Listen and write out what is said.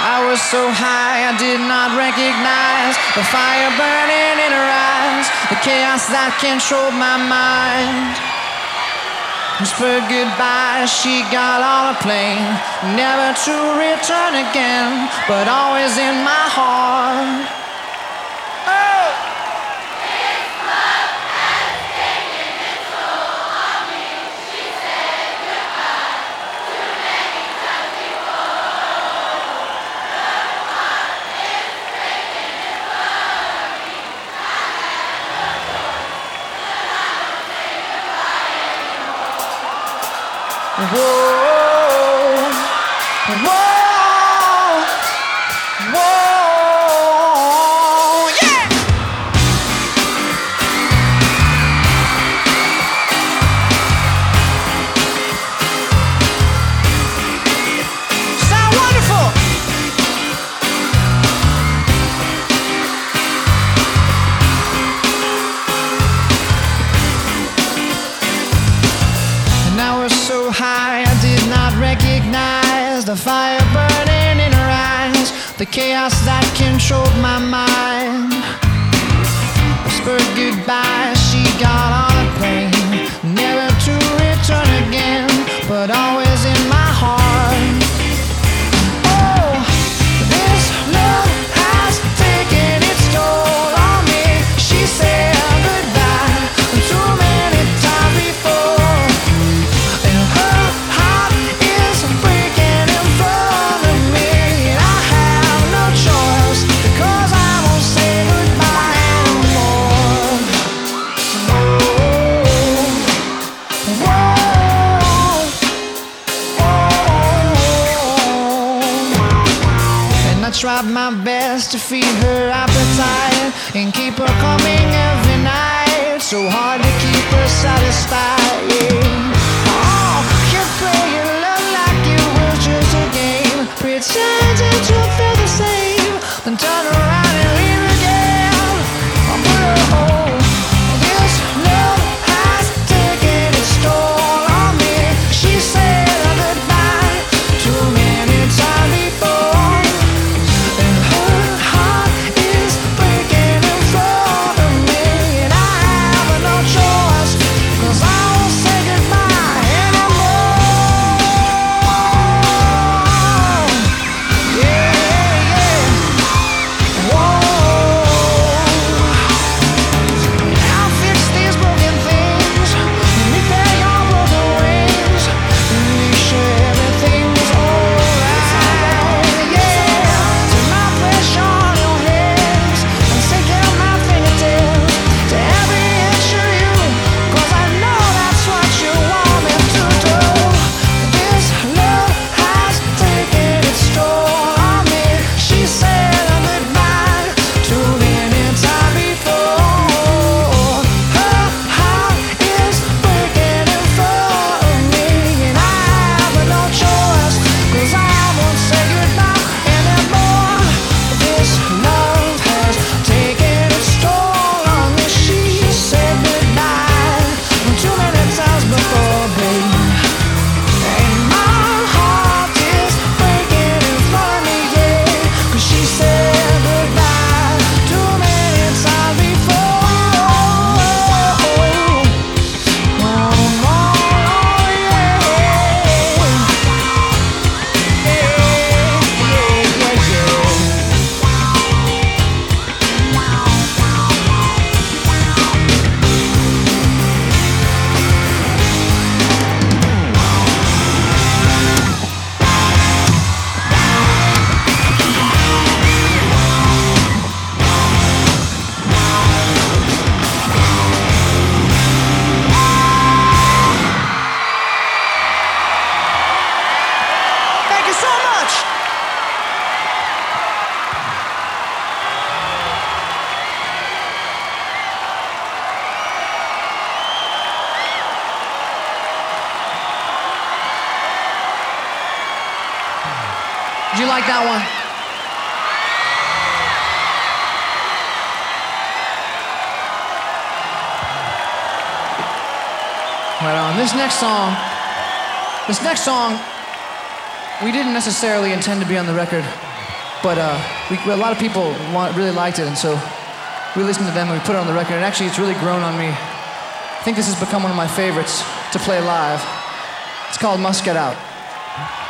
I was so high I did not recognize the fire burning in her eyes, the chaos that controlled my mind. Whispered goodbye, she got on a plane, never to return again, but always in my heart. Oh! This love has taken its toll on me. She said goodbye too many times before. The heart is breaking in front of me. I have no choice, but I don't say goodbye anymore. Whoa, whoa, whoa, yeah! Sound wonderful! And I was so high I did not recognize the fire burning in her eyes, the chaos that controlled my mind. Whispered goodbye, she got on a plane, never to return again, but always in my heart. Oh, this love has taken its toll on me. She said goodbye too many times before, and her heart is breaking in front of me. And I have no choice, because I won't say goodbye anymore. Whoa, whoa. And I tried my best to feed her appetite and keep her coming every night. So hard to keep her satisfied. Yeah. Oh, you play your love like it was just a game, pretending to feel the same, then turn around and leave again. Oh, this love has taken its toll on me. She said goodbye too many times before, and her heart is breaking in front of me. And I have no choice, 'cause I won't say goodbye anymore. Yeah, yeah. Whoa. I'll fix these broken things and repair your broken wings and make sure everything's alright. Yeah, turn my pressure on your hands and sink in my fingertips to every inch of you, 'cause I know that's what you want me to do. This love has taken its toll on me. She said goodbye too many times before. Her heart is breaking in front of me, and I have no choice, 'cause I won't say goodbye anymore. This love has taken its toll on me. She said goodbye too many times before, babe. And my heart is breaking in front of me, yeah, 'cause she said goodbye too many times before. Thank you so much. Did you like that one? Right on. This next song, we didn't necessarily intend to be on the record, But a lot of people really liked it, and so we listened to them and we put it on the record, and actually it's really grown on me. I think this has become one of my favorites to play live. It's called Must Get Out.